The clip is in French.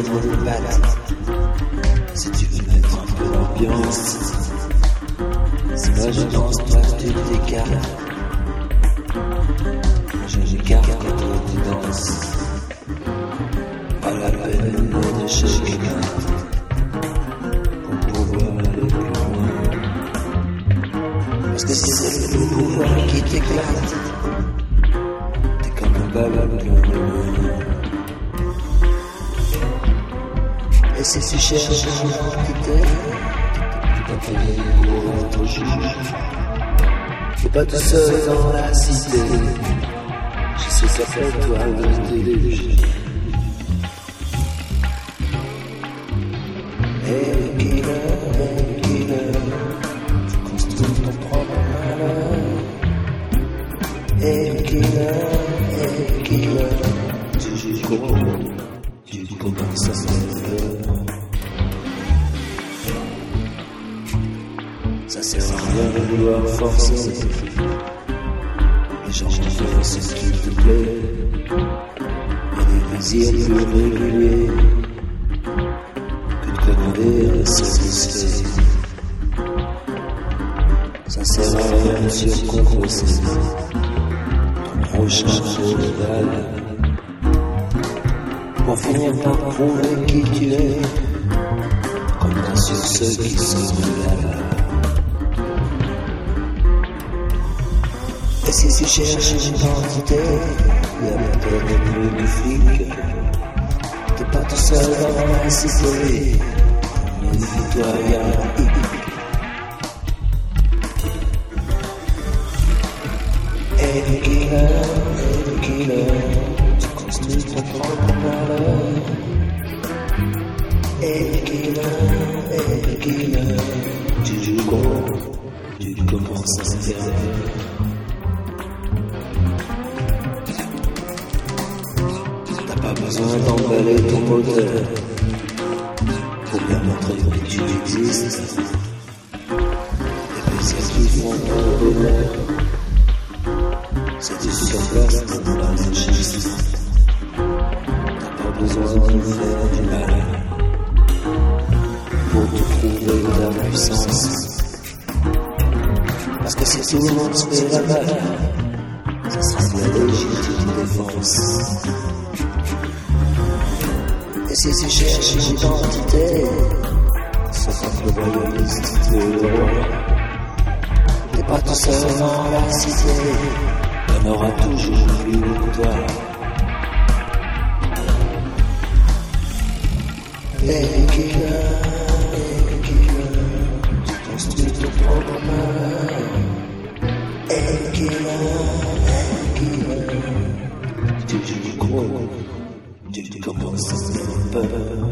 mettre des pattes. Si tu veux mettre un peu d'ambiance, si moi je danse, toi tu t'écartes. Je m'écarte quand toi tu danses. Pas la peine de chercher pour pouvoir aller plus loin. Parce que c'est le pouvoir qui t'éclate. T'es comme un ballon de loin. Et si tu cherches une identité, tu t'as fait pour être juge. T'es pas tout seul dans la cité. Je sais ça fait toi de déluge. Hey killer, tu construis ton propre malheur. Hey killer, tu commences à se faire. Ça sert à rien de vouloir forcer. Les gens font ce qui te plaît. Et des plaisirs plus réguliers que de commander à satisfaire. Ça sert à rien de surcompenser ton prochain rival pour finir par prouver qui tu es, comme dans sur ceux qui sont là. Et si tu cherches une identité, il y a peut-être plus de flics. T'es pas tout seul dans la cité, mais dis-toi y'a un hic. Hey killer, tu construis ton propre malheur. Hey killer, tu joues gros, tu commences à se perdre. Pas besoin d'emballer ton moteur pour bien montrer que tu existes. Les plaisirs qui font ton bonheur, c'est du surplace pour la franchise. T'as pas besoin de faire du mal pour te trouver ta puissance. Parce que si tout le monde se fait la balle, ça sera de la légitime défense. Et si tu cherches une identité, c'est pas le royaliste de l'Europe. T'es pas tout seul dans la cité, y'en aura toujours plus que toi. Hey killer, tu construis ton propre malheur. Hey killer, tu joues gros. Tu commences à se faire peur.